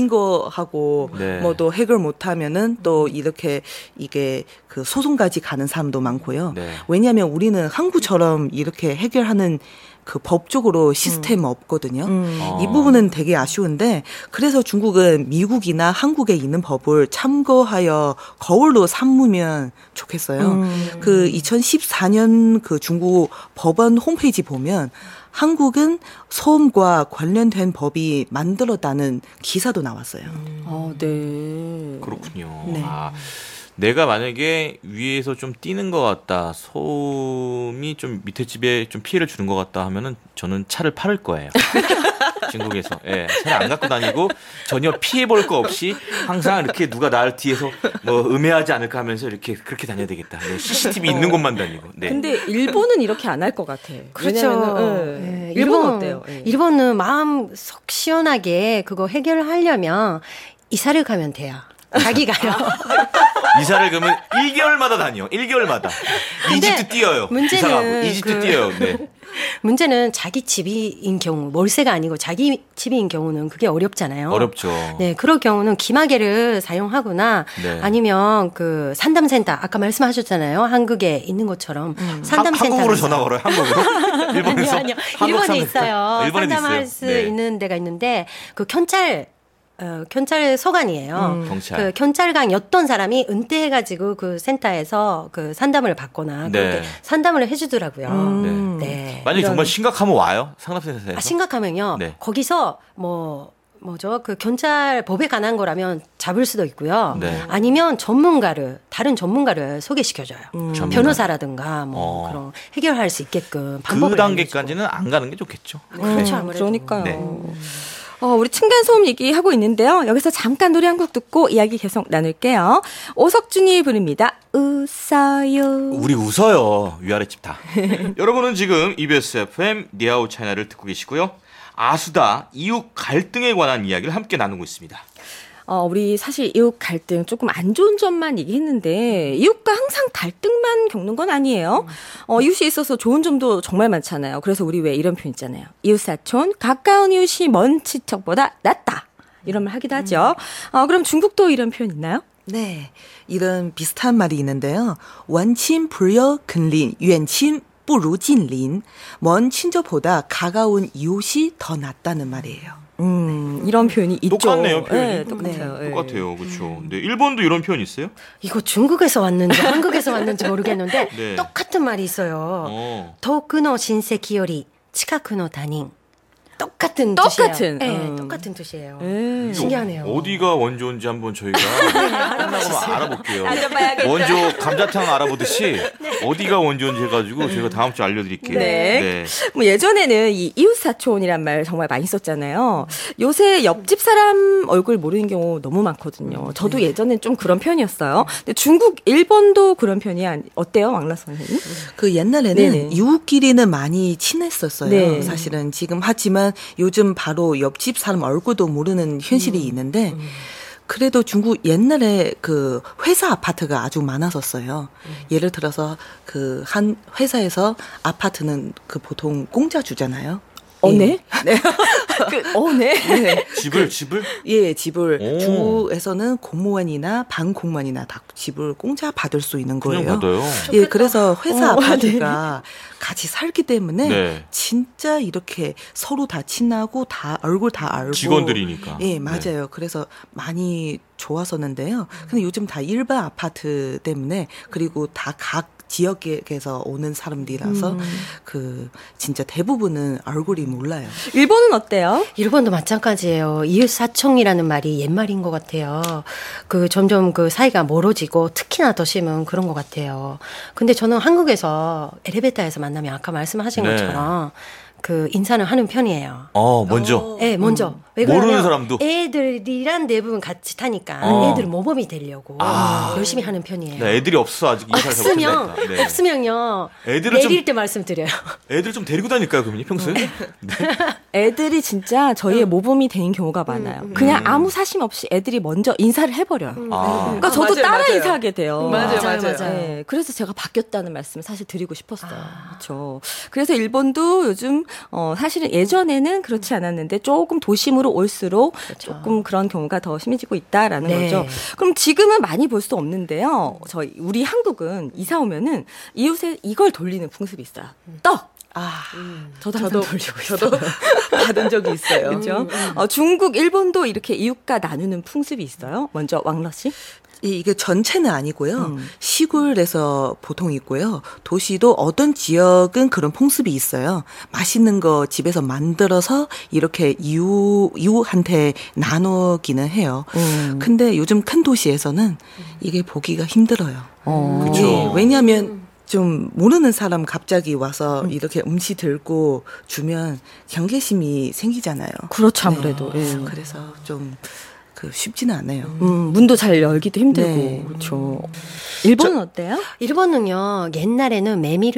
신고하고 네. 뭐 또 해결 못하면은 또 이렇게 이게 그 소송까지 가는 사람도 많고요. 네. 왜냐하면 우리는 한국처럼 이렇게 해결하는 그 법적으로 시스템 없거든요. 어. 이 부분은 되게 아쉬운데 그래서 중국은 미국이나 한국에 있는 법을 참고하여 거울로 삼으면 좋겠어요. 그 이천십사 년 그 중국 법원 홈페이지 보면 한국은 소음과 관련된 법이 만들었다는 기사도 나왔어요. 아, 네. 그렇군요. 네. 아, 내가 만약에 위에서 좀 뛰는 것 같다, 소음이 좀 밑에 집에 좀 피해를 주는 것 같다 하면은 저는 차를 팔을 거예요. 중국에서. 예, 차를 안 갖고 다니고 전혀 피해 볼 거 없이 항상 이렇게 누가 나를 뒤에서 뭐 음해하지 않을까 하면서 이렇게 그렇게 다녀야 되겠다. 네, 씨씨티비 있는 곳만 다니고. 네. 근데 일본은 이렇게 안 할 것 같아. 그렇죠. 왜냐면은, 예. 예, 일본 어때요? 예. 일본은 마음 속 시원하게 그거 해결하려면 이사를 가면 돼요. 자기가요. 이사를 그러면 일 개월마다 다녀. 일 개월마다. 근데 이집트 뛰어요. 문제는 이사 가고. 이집트 그- 뛰어요. 네. 문제는 자기 집인 경우, 월세가 아니고 자기 집인 경우는 그게 어렵잖아요. 어렵죠. 네, 그럴 경우는 기마개를 사용하거나 네. 아니면 그 상담센터 아까 말씀하셨잖아요. 한국에 있는 것처럼 상담센터 한국으로 전화 걸어요. 한국으로. 일본에서. 아니요, 아니요. 한국 일본에 상담센터. 있어요. 아, 일본에도 상담할 있어요. 수 네. 있는 데가 있는데 그 경찰 어, 경찰 서관이에요. 경찰. 그 경찰관이었던 사람이 은퇴해가지고 그 센터에서 그 상담을 받거나 네. 그렇게 상담을 해주더라고요. 음. 네. 만약에 이런- 정말 심각하면 와요? 상담센터에서? 아, 심각하면요. 네. 거기서 뭐 뭐죠? 그 경찰 법에 관한 거라면 잡을 수도 있고요. 네. 아니면 전문가를 다른 전문가를 소개시켜줘요. 전문가. 변호사라든가 뭐 어. 그런 해결할 수 있게끔 그 방법을 단계까지는 안 가는 게 좋겠죠. 그렇죠, 음, 아무래도. 그러니까요. 네. 어, 우리 층간소음 얘기하고 있는데요. 여기서 잠깐 노래 한 곡 듣고 이야기 계속 나눌게요. 오석준이 부릅니다. 웃어요. 우리 웃어요. 위아래집 다. 여러분은 지금 이비에스 에프엠 니아우 채널을 듣고 계시고요. 아수다 이웃 갈등에 관한 이야기를 함께 나누고 있습니다. 어, 우리 사실 이웃 갈등 조금 안 좋은 점만 얘기했는데 이웃과 항상 갈등만 겪는 건 아니에요. 어, 이웃이 있어서 좋은 점도 정말 많잖아요. 그래서 우리 왜 이런 표현 있잖아요. 이웃사촌, 가까운 이웃이 먼 친척보다 낫다. 이런 말 하기도 하죠. 어, 그럼 중국도 이런 표현 있나요? 네. 이런 비슷한 말이 있는데요. 원친 불여 근린,远亲 不如近邻. 먼 친척보다 가까운 이웃이 더 낫다는 말이에요. 음, 이런 표현이 있죠. 똑같네요, 표현이. 네, 똑같아요. 네. 똑같아요. 그렇죠. 네, 일본도 이런 표현 있어요? 이거 중국에서 왔는지 한국에서 왔는지 모르겠는데 네. 똑같은 말이 있어요. 어. 遠くの親戚より近くの他人. 똑같은 똑같은, 뜻이에요. 네, 음. 똑같은 뜻이에요. 네. 신기하네요. 어디가 원조인지 한번 저희가 끝나고 알아볼게요. 알아봐야겠다. 원조 감자탕 알아보듯이 어디가 원조인지 해가지고 저희가 다음 주에 알려드릴게요. 네. 뭐 예전에는 이 이웃사촌이란 말 정말 많이 썼잖아요. 요새 옆집 사람 얼굴 모르는 경우 너무 많거든요. 저도 예전엔 좀 그런 편이었어요. 근데 중국, 일본도 그런 편이 아니, 어때요, 왕라 선생님? 그 옛날에는 네네. 이웃끼리는 많이 친했었어요. 네. 사실은 지금 하지만 요즘 바로 옆집 사람 얼굴도 모르는 현실이 음. 있는데 음. 그래도 중국 옛날에 그 회사 아파트가 아주 많았었어요. 음. 예를 들어서 그 한 회사에서 아파트는 그 보통 공짜 주잖아요. 어, 네? 네. 그, 어, 네. 네. 집을 집을 예, 집을 오. 중국에서는 공무원이나 반공무원이나 다 집을 공짜 받을 수 있는 거예요. 그냥 받아요. 예, 그래서 회사 어, 아파트가 같이 살기 때문에 네. 진짜 이렇게 서로 다 친하고 다 얼굴 다 알고 직원들이니까. 예, 맞아요. 네. 그래서 많이 좋았었는데요. 근데 요즘 다 일반 아파트 때문에 그리고 다 각 지역에서 오는 사람들이라서 음. 그 진짜 대부분은 얼굴이 몰라요. 일본은 어때요? 일본도 마찬가지예요. 이웃사촌이라는 말이 옛말인 것 같아요. 그 점점 그 사이가 멀어지고 특히나 더 심은 그런 것 같아요. 근데 저는 한국에서 엘리베이터에서 만나면 아까 말씀하신 네. 것처럼 그 인사는 하는 편이에요. 어, 먼저. 네, 먼저. 음. 왜 모르는 그러냐면 사람도. 애들이랑 대부분 같이 타니까 어. 애들 모범이 되려고 아. 열심히 하는 편이에요. 네, 애들이 없어 아직 인사를 잘 없으면 못했다. 네. 없으면요. 애들을 내릴 좀- 때 말씀드려요. 애들 좀 데리고 다닐까요, 그러면 평소에? 네. 애들이 진짜 저희의 모범이 되는 경우가 많아요. 그냥 아무 사심 없이 애들이 먼저 인사를 해버려요. 아. 그러니까 아, 저도 맞아요, 따라 맞아요. 인사하게 돼요. 맞아요, 맞아요, 맞아요. 맞아요. 네, 그래서 제가 바뀌었다는 말씀을 사실 드리고 싶었어요. 그렇죠. 그래서 일본도 요즘 어, 사실은 예전에는 그렇지 않았는데 조금 도심으로 올수록 조금 그런 경우가 더 심해지고 있다라는 네. 거죠. 그럼 지금은 많이 볼 수 없는데요. 저희 우리 한국은 이사 오면은 이웃에 이걸 돌리는 풍습이 있어요. 떡. 아, 저도 저도 항상 돌리고 있어요. 저도 받은 적이 있어요. 그렇죠. 어, 중국, 일본도 이렇게 이웃과 나누는 풍습이 있어요. 먼저 왕러 씨. 이- 이게 전체는 아니고요. 음. 시골에서 보통 있고요. 도시도 어떤 지역은 그런 풍습이 있어요. 맛있는 거 집에서 만들어서 이렇게 이웃, 이웃한테 나누기는 해요. 음. 근데 요즘 큰 도시에서는 이게 보기가 힘들어요. 어. 그쵸. 예, 왜냐하면 좀 모르는 사람 갑자기 와서 이렇게 음식 들고 주면 경계심이 생기잖아요. 그렇죠, 아무래도. 네. 예. 그래서 좀 그 쉽지는 않아요. 음, 문도 잘 열기도 힘들고. 네. 그렇죠. 일본은 어때요? 일본은요, 옛날에는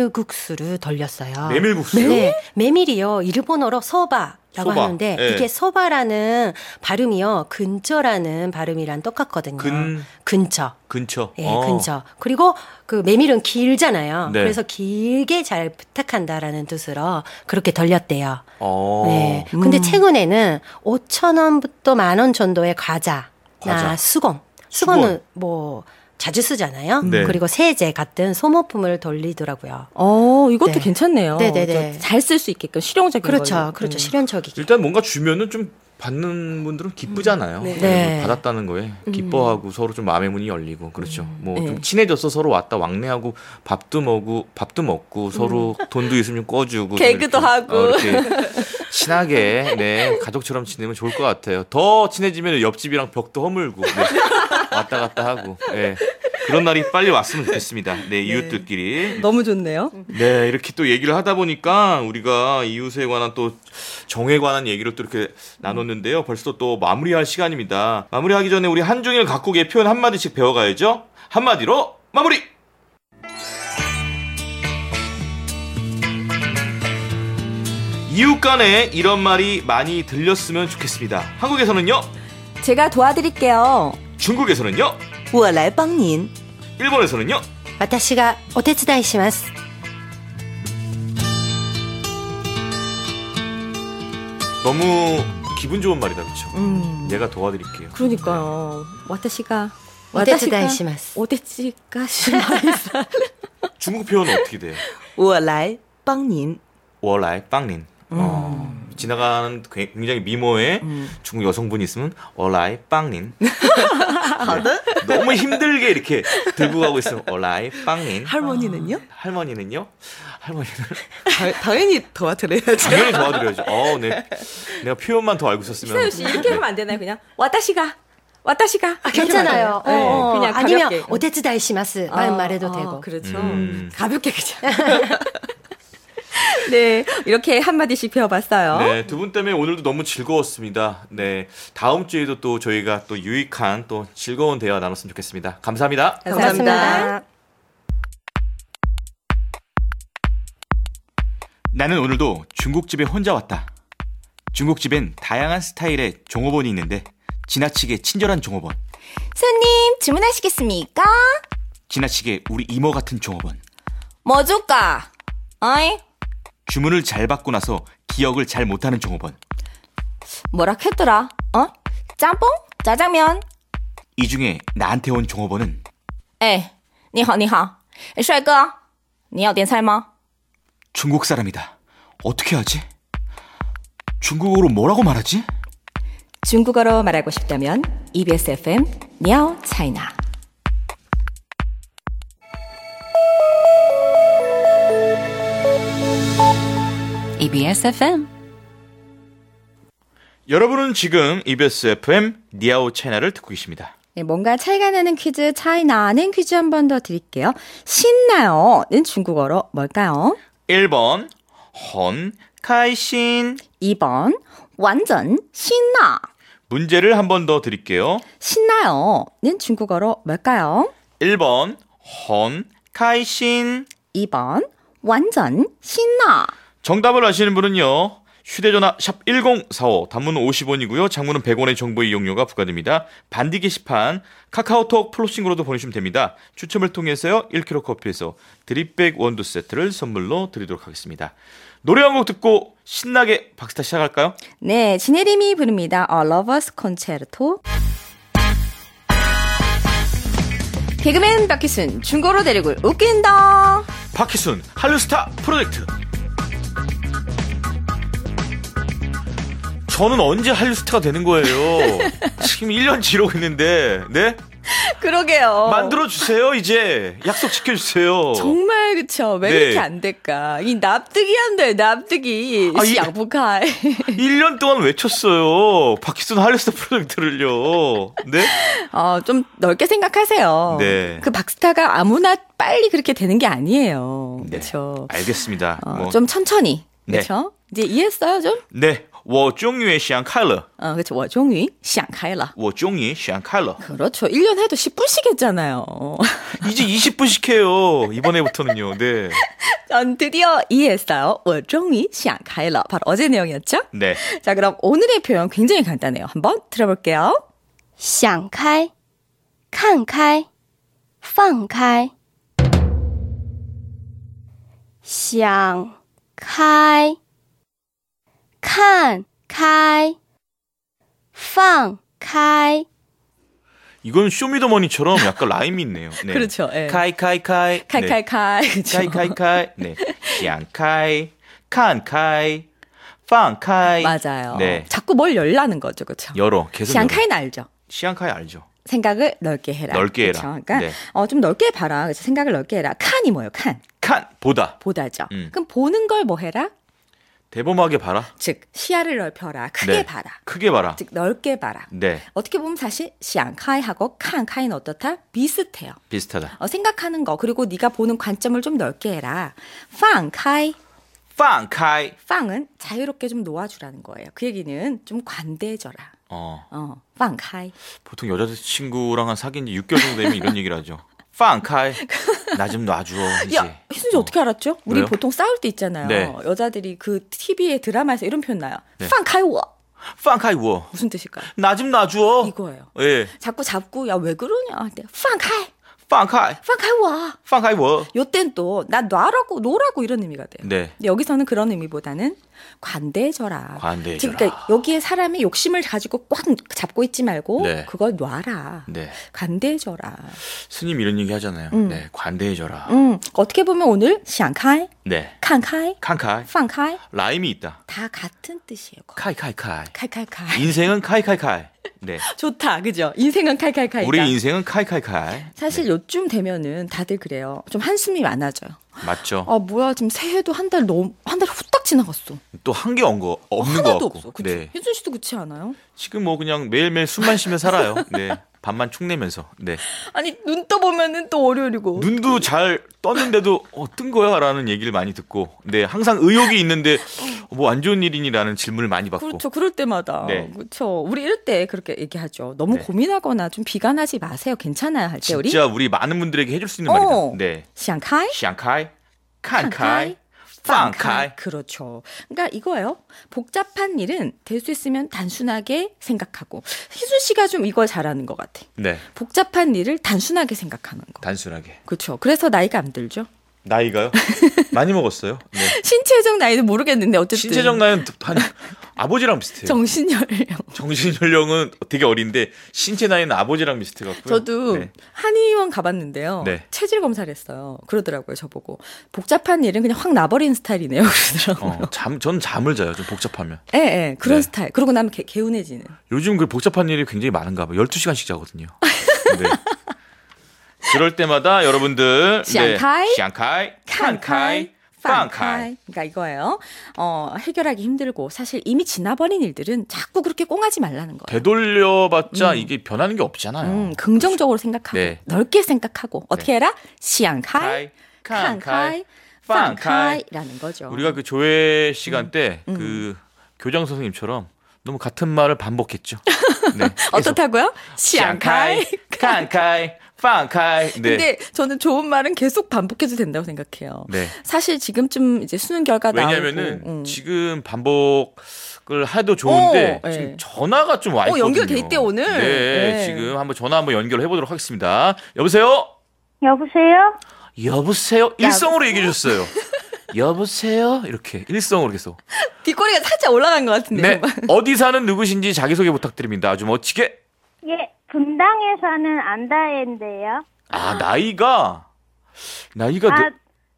메밀국수를 돌렸어요. 메밀국수요? 네, 메밀이요, 일본어로 소바라고 소바. 하는데, 네. 이게 소바라는 발음이요, 근처라는 발음이랑 똑같거든요. 근- 근처. 근처. 예, 어. 근처. 그리고 그 메밀은 길잖아요. 네. 그래서 길게 잘 부탁한다라는 뜻으로 그렇게 돌렸대요. 어. 네. 근데 최근에는 오천 원부터 만 원 정도의 과자나 과자. 수건. 수건은 뭐 자주 쓰잖아요. 네. 그리고 세제 같은 소모품을 돌리더라고요. 어, 이것도 네. 괜찮네요. 네네네. 잘 쓸 수 있게끔 실용적인 그렇죠. 걸로. 그렇죠. 음. 실현적이게. 일단 뭔가 주면은 좀 받는 분들은 기쁘잖아요. 네. 네. 받았다는 거에 기뻐하고 서로 좀 마음의 문이 열리고 그렇죠. 뭐 좀 네. 친해져서 서로 왔다 왕래하고 밥도 먹고 밥도 먹고 서로 돈도 있으면 꿔주고 개그도 좀 이렇게, 하고. 어, 이렇게 친하게 네 가족처럼 지내면 좋을 것 같아요. 더 친해지면 옆집이랑 벽도 허물고 네. 왔다 갔다 하고 네. 그런 날이 빨리 왔으면 좋겠습니다. 네 이웃들끼리. 너무 좋네요. 네, 이렇게 또 얘기를 하다 보니까 우리가 이웃에 관한 또 정에 관한 얘기를 또 이렇게 나눴는데요. 벌써 또 마무리할 시간입니다. 마무리하기 전에 우리 한중일 각국의 표현 한마디씩 배워가야죠. 한마디로 마무리! 이웃 간에 이런 말이 많이 들렸으면 좋겠습니다. 한국에서는요, 제가 도와드릴게요. 중국에서는요, 我来帮您. 일본에서는요, 私がお手伝いします. 너무 기분 좋은 말이다, 그렇죠? 음. 내가 도와드릴게요. 그러니까요. 와타시가 오테츠다이 시마스. 오테츠가 시마스. 중국 표현은 어떻게 돼요? 我来帮您. 워라이 빵린. 어, 지나가는 굉장히 미모의 음. 중국 여성분이 있으면 얼라이 빵닌. 네. 너무 힘들게 이렇게 들고 가고 있으면 얼라이 빵닌. 할머니는요? 할머니는요? 할머니는 다, 당연히 도와드려야죠. 당연히 도와드려야죠. 어, 네. 내가 표현만 더 알고 있었으면. 희나유 씨 이렇게 하면 안 되나요? 그냥 와타시가 와타시가 아, 괜찮아요. 네, 어, 그냥 아니면 가볍게. 오테츠다이시마스 말 말해도 아, 되고. 그렇죠. 음. 가볍게 그냥. 네, 이렇게 한마디씩 배워봤어요. 네, 두 분 때문에 오늘도 너무 즐거웠습니다. 네, 다음 주에도 또 저희가 또 유익한 또 즐거운 대화 나눴으면 좋겠습니다. 감사합니다. 감사합니다. 고맙습니다. 나는 오늘도 중국집에 혼자 왔다. 중국집엔 다양한 스타일의 종업원이 있는데 지나치게 친절한 종업원, 손님 주문하시겠습니까? 지나치게 우리 이모 같은 종업원, 뭐 줄까? 어이? 주문을 잘 받고 나서 기억을 잘 못하는 종업원. 뭐라 했더라? 어? 짬뽕? 짜장면? 이 중에 나한테 온 종업원은 哎，你好，你好，帅哥，你要点菜吗？ 중국 사람이다. 어떻게 하지? 중국어로 뭐라고 말하지? 중국어로 말하고 싶다면 이비에스 에프엠 니아오 차이나. 이비에스 에프엠. 여러분은 지금 이비에스 에프엠 니아오 채널을 듣고 계십니다. 네, 뭔가 차이가 나는 퀴즈, 차이 나는 퀴즈 한 번 더 드릴게요. 신나요는 중국어로 뭘까요? 일 번 헌 카이신. 이 번 완전 신나. 문제를 한 번 더 드릴게요. 신나요는 중국어로 뭘까요? 일 번 헌 카이신. 이 번 완전 신나. 정답을 아시는 분은요. 휴대전화 샵 일공사오, 단문은 오십 원이고요. 장문은 백 원의 정보 이용료가 부과됩니다. 반디 게시판 카카오톡 플러싱으로도 보내주시면 됩니다. 추첨을 통해서요. 일 킬로그램 커피에서 드립백 원두 세트를 선물로 드리도록 하겠습니다. 노래 한 곡 듣고 신나게 박스타 시작할까요? 네, 진혜림이 부릅니다. A Lover's Concerto. 개그맨 박희순, 중고로 대륙을 웃긴다. 박희순 한류스타 프로젝트. 저는 언제 한류스타가 되는 거예요? 지금 일 년 지르고 있는데, 네? 그러게요. 만들어주세요, 이제. 약속 지켜주세요. 정말 그쵸. 왜 네. 그렇게 안 될까? 이 납득이 안 돼, 납득이. 아, 이- 양복할. 일 년 동안 외쳤어요. 박희순 한류스타 프로젝트를요. 네? 어, 좀 넓게 생각하세요. 네. 그 박스타가 아무나 빨리 그렇게 되는 게 아니에요. 네. 그렇죠. 알겠습니다. 어, 뭐, 좀 천천히. 네. 그렇죠? 이제 이해했어요, 좀? 네. 我终于想开了. 어, 그렇죠. 我终于想开了. 我终于想开了. 그렇죠. 일 년 해도 십 분씩 했잖아요. 이제 이십 분씩 해요. 이번에부터는요. 네. 전 드디어 이해했어요. 我终于想开了. 바로 어제 내용이었죠? 네. 자, 그럼 오늘의 표현 굉장히 간단해요. 한번 들어볼게요. 想开看开放开想开看开放开 이건 쇼미더머니처럼 약간 라임이 있네요. 네. 그렇죠. 예. 카이카이카이. 네. 칼칼칼. 그렇죠. 카이카이카이. 네. 想开看开放开. 맞아요. 네. 자꾸 뭘 열라는 거죠. 그렇죠. 열어. 계속 열어. 시안카이는 알죠? 시안카이 알죠. 생각을 넓게 해라. 넓게 해라. 그렇죠? 그러니까 네. 어, 좀 넓게 봐라. 그래서 생각을 넓게 해라. 칸이 뭐예요? 칸. 칸 보다. 보다죠. 음. 그럼 보는 걸 뭐 해라? 대범하게 봐라. 즉 시야를 넓혀라. 크게 네. 봐라. 크게 봐라. 즉 넓게 봐라. 네. 어떻게 보면 사실 시안카이하고 칸카이는 어떻다? 비슷해요. 비슷하다. 어, 생각하는 거 그리고 네가 보는 관점을 좀 넓게 해라. 팡카이. 빵카이. 팡은 자유롭게 좀 놓아주라는 거예요. 그 얘기는 좀 관대해져라. 어. 어, 팡카이. 보통 여자친구랑 한 사귄 지 육 개월 정도 되면 이런 얘기를 하죠. 빵카이. 나 좀 놔줘. 이제. 야, 희순 씨 어. 어떻게 알았죠? 우리 왜요? 보통 싸울 때 있잖아요. 네. 여자들이 그 티비에 드라마에서 이런 표현 나요. 네. 팡카이워. 빵카이 워. 무슨 뜻일까요? 나 좀 놔줘. 이거예요. 예. 자꾸 잡고 야 왜 그러냐? 팡카이. 빵카이, 放开我. 빵카이 워. 요땐 또 나 놔라고 놓으라고 이런 의미가 돼요. 네. 근데 여기서는 그런 의미보다는 관대해져라. 관대해져라. 지금 그러니까 여기에 사람이 욕심을 가지고 꽉 잡고 있지 말고 네. 그걸 놔라. 네. 관대해져라. 스님 이런 얘기 하잖아요. 음. 네, 관대해져라. 음, 어떻게 보면 오늘 想开, 네. 看开, 칸카이. 放开 라임이 있다. 다 같은 뜻이에요. 카이카이카이. 칼칼칼. 인생은 카이카이카이. 네. 좋다, 그죠? 인생은 칼칼칼이다. 우리 인생은 카이카이카이. 사실 요쯤 되면은 다들 그래요. 좀 한숨이 많아져요. 맞죠. 아 뭐야 지금 새해도 한 달 너무 한 달 후딱 지나갔어. 또 한 게 없는 거 없는 거 하나도 같고. 없어. 그쵸? 네. 혜준 씨도 그렇지 않아요? 지금 뭐 그냥 매일매일 숨만 쉬며 살아요. 네. 밤만 축 내면서. 네. 아니 눈 떠보면은 또 월요일이고. 눈도 잘 떴는데도 어, 뜬 거야라는 얘기를 많이 듣고. 네. 항상 의욕이 있는데 뭐 안 좋은 일이니라는 질문을 많이 받고. 그렇죠. 그럴 때마다. 네. 그렇죠. 우리 이럴 때 그렇게 얘기하죠. 너무 네. 고민하거나 좀 비관하지 마세요. 괜찮아요. 할 때 우리. 진짜 우리 많은 분들에게 해줄 수 있는 어. 말이다. 네. 想开, 샹카이, 칸카이, 看开, 빵카이. 그렇죠. 그러니까 이거예요. 복잡한 일은 될 수 있으면 단순하게 생각하고. 희준 씨가 좀 이걸 잘하는 것 같아. 네. 복잡한 일을 단순하게 생각하는 거. 단순하게. 그렇죠. 그래서 나이가 안 들죠. 나이가요? 많이 먹었어요. 네. 신체적 나이는 모르겠는데 어쨌든. 신체적 나이는 한 아버지랑 비슷해요. 정신연령. 정신 연령은 되게 어린데 신체 나이는 아버지랑 비슷해 갖고요. 저도 네. 한의원 가봤는데요. 네. 체질 검사를 했어요. 그러더라고요, 저보고. 복잡한 일은 그냥 확 나버리는 스타일이네요. 그러더라고요. 어, 잠, 전 잠을 자요. 좀 복잡하면. 예, 예, 그런 네. 스타일. 그러고 나면 개, 개운해지는. 요즘 그 복잡한 일이 굉장히 많은가 봐요. 열두 시간씩 자거든요. 네. 그럴 때마다 여러분들 샹카이, 샹카이, 칸카이, 빵카이. 그러니까 이거예요. 어, 해결하기 힘들고 사실 이미 지나버린 일들은 자꾸 그렇게 꽁하지 말라는 거예요. 되돌려봤자 음. 이게 변하는 게 없잖아요. 음, 긍정적으로 생각하고 네. 넓게 생각하고 어떻게 해라? 想开, 카이, 看开, 放开放开라는 거죠. 우리가 그 조회 시간 음. 때 그 교장 선생님처럼 너무 같은 말을 반복했죠. 네. 어떻다고요? 想开, 칸카이, 빵카이. 네. 근데 저는 좋은 말은 계속 반복해도 된다고 생각해요. 네. 사실 지금쯤 이제 수능 결과 왜냐면은 나오고 음. 지금 반복을 해도 좋은데 어, 지금 네. 전화가 좀 와 있거든요. 연결돼 있대, 오늘. 네, 네. 지금 한번 전화 한번 연결해 보도록 하겠습니다. 여보세요? 여보세요? 여보세요? 일성으로 얘기해 주셨어요. 여보세요? 이렇게 일성으로 계속. 뒷꼬리가 살짝 올라간 것 같은데. 네. 어디 사는 누구신지 자기소개 부탁드립니다. 아주 멋지게. 예, 분당에 사는 안다혜인데요. 아, 나이가 나이가 아, 너-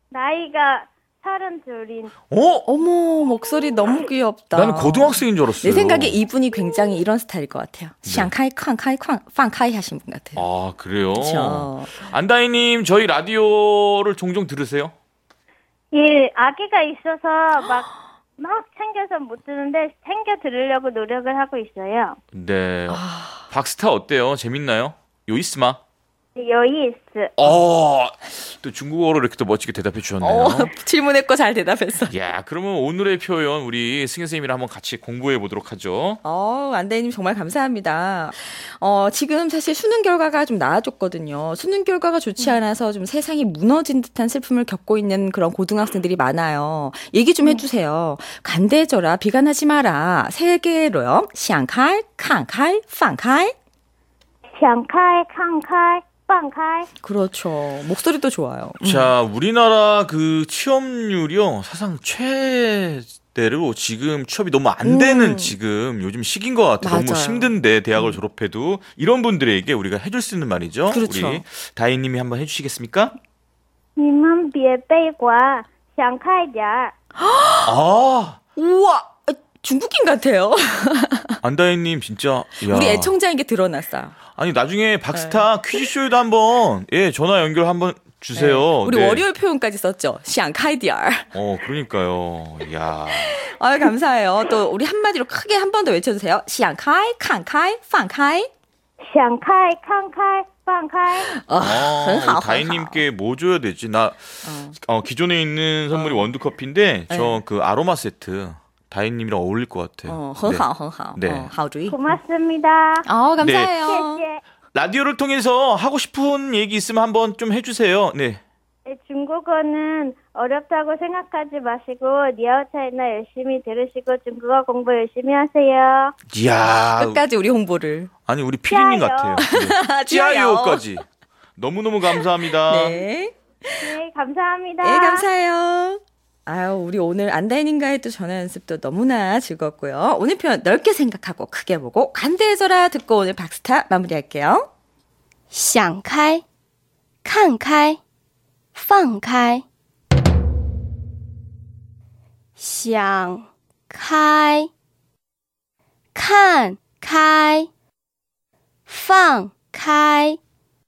나이가 서른 둘인. 어? 어머, 목소리 너무 귀엽다. 나는 고등학생인 줄 알았어요. 내 생각에 이분이 굉장히 이런 스타일일 것 같아요. 想开, 看开, 放开 하신 분 같아요. 아, 그래요? 그렇죠. 안다희님, 저희 라디오를 종종 들으세요? 예, 아기가 있어서 막, 막 챙겨서 못 듣는데 챙겨 들으려고 노력을 하고 있어요. 네. 아. 박스타 어때요? 재밌나요? 요이스마? 여이스. 어, 또 중국어로 이렇게 또 멋지게 대답해 주셨네요. 어, 질문했고 잘 대답했어. 야, 그러면 오늘의 표현 우리 승현 선생님이랑 한번 같이 공부해 보도록 하죠. 어, 안다희님 정말 감사합니다. 어, 지금 사실 수능 결과가 좀 나아졌거든요. 수능 결과가 좋지 않아서 좀 세상이 무너진 듯한 슬픔을 겪고 있는 그런 고등학생들이 많아요. 얘기 좀 해주세요. 간대해져라, 비관하지 마라. 세 개로요. 想开, 看开, 放开. 想开, 看开, 放开. 그렇죠. 목소리도 좋아요. 자, 우리나라 그 취업률이요. 사상 최대로 지금 취업이 너무 안 되는 음. 지금 요즘 시기인 것 같아요. 너무 맞아요. 힘든데 대학을 졸업해도 이런 분들에게 우리가 해줄 수 있는 말이죠. 그렇죠. 우리 다희님이 한번 해주시겠습니까? 你们别悲观，想开点儿。 아, 우와! 중국인 같아요. 안다희님 진짜. 이야. 우리 애청자에게 드러났어요. 아니 나중에 박스타 퀴즈쇼에도 한번 예 전화 연결 한번 주세요. 네. 우리 네. 월요일 표현까지 썼죠. 想开点儿. 어 그러니까요. 야. 아유, 감사해요. 또 우리 한마디로 크게 한 번 더 외쳐주세요. 想开,看开,放开. 想开，看开，放开。 아, 아, 很好, 우리 다희님께 뭐 줘야 되지? 나 어, 기존에 있는 선물이 원두커피인데 저 그 아로마 세트 다희님이랑 어울릴 것 같아요. 어, 很好,很好. 네. 어, 好主意. 고맙습니다. 아, 감사해요. 谢谢。 라디오를 통해서 하고 싶은 얘기 있으면 한번 좀 해주세요. 네. 네, 중국어는 어렵다고 생각하지 마시고 니아오차이나 열심히 들으시고 중국어 공부 열심히 하세요. 이야. 끝까지 우리 홍보를. 아니 우리 피디님 찌아요. 같아요. 네. 찌아요. 찌아요까지. 너무너무 감사합니다. 네. 네, 감사합니다. 네, 감사해요. 아유, 우리 오늘 안다인인가의 또 전화 연습도 너무나 즐겁고요. 오늘 표현 넓게 생각하고 크게 보고 관대해져라 듣고 오늘 박스타 마무리할게요. 想开看开放开想开看开放开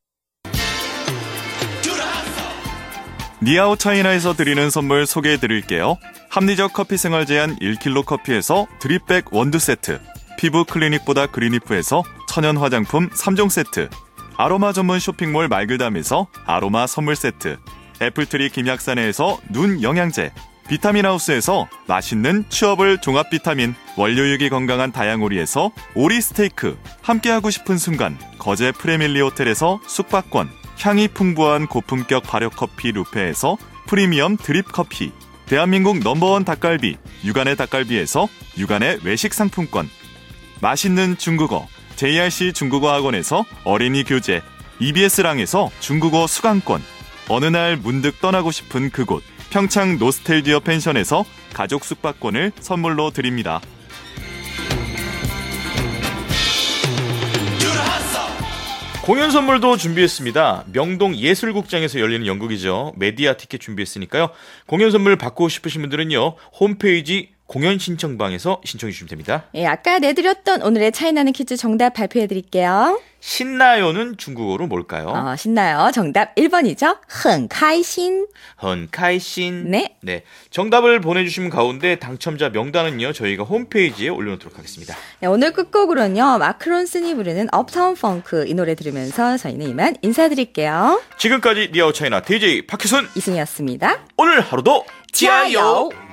니아오 차이나에서 드리는 선물 소개해드릴게요. 합리적 커피 생활 제한 일 킬로그램 커피에서 드립백 원두 세트, 피부 클리닉보다 그린리프에서 천연 화장품 삼 종 세트, 아로마 전문 쇼핑몰 말글담에서 아로마 선물 세트, 애플트리 김약산에서 눈 영양제, 비타민하우스에서 맛있는 취업을 종합 비타민, 원료육이 건강한 다양오리에서 오리 스테이크, 함께하고 싶은 순간 거제 프레밀리 호텔에서 숙박권, 향이 풍부한 고품격 발효커피 루페에서 프리미엄 드립커피, 대한민국 넘버원 닭갈비 육안의 닭갈비에서 육안의 외식 상품권, 맛있는 중국어 제이알씨 중국어 학원에서 어린이 교재, 이비에스랑에서 중국어 수강권, 어느 날 문득 떠나고 싶은 그곳 평창 노스텔디어 펜션에서 가족 숙박권을 선물로 드립니다. 공연 선물도 준비했습니다. 명동 예술국장에서 열리는 연극이죠. 메디아 티켓 준비했으니까요. 공연 선물 받고 싶으신 분들은요. 홈페이지 공연 신청방에서 신청해 주시면 됩니다. 예, 아까 내드렸던 오늘의 차이나는 퀴즈 정답 발표해드릴게요. 신나요는 중국어로 뭘까요? 어, 신나요. 정답 일 번이죠. 很开心. 很开心. 네. 네. 정답을 보내주신 가운데 당첨자 명단은요. 저희가 홈페이지에 올려놓도록 하겠습니다. 네, 오늘 끝곡으로는요. 마크 론슨이 부르는 업타운 펑크 이 노래 들으면서 저희는 이만 인사드릴게요. 지금까지 니아오 차이나 디제이 박혜순 이승이었습니다. 오늘 하루도 지아요.